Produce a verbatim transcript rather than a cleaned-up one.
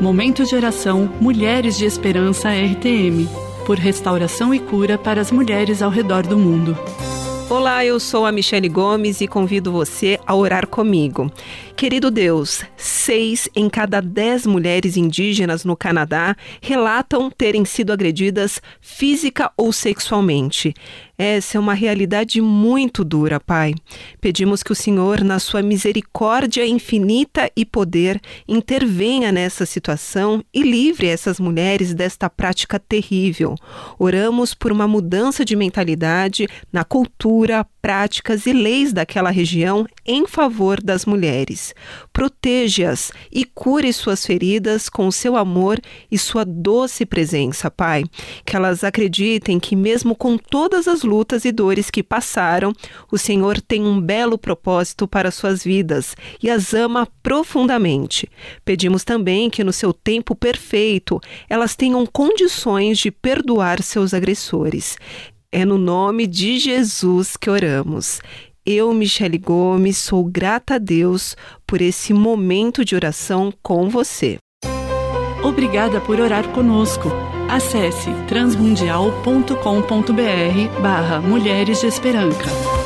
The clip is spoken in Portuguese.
Momento de oração Mulheres de Esperança R T M, por restauração e cura para as mulheres ao redor do mundo. Olá, eu sou a Michele Gomes e convido você a orar comigo. Querido Deus, seis em cada dez mulheres indígenas no Canadá relatam terem sido agredidas física ou sexualmente. Essa é uma realidade muito dura, Pai. Pedimos que o Senhor, na sua misericórdia infinita e poder, intervenha nessa situação e livre essas mulheres desta prática terrível. Oramos por uma mudança de mentalidade na cultura, práticas e leis daquela região em favor das mulheres. Proteja-as e cure suas feridas com o seu amor e sua doce presença, Pai. Que elas acreditem que mesmo com todas as lutas e dores que passaram, o Senhor tem um belo propósito para suas vidas e as ama profundamente. Pedimos também que no seu tempo perfeito elas tenham condições de perdoar seus agressores. É no nome de Jesus que oramos. Eu, Michele Gomes, sou grata a Deus por esse momento de oração com você. Obrigada por orar conosco. Acesse transmundial ponto com ponto br barra Mulheres de Esperança.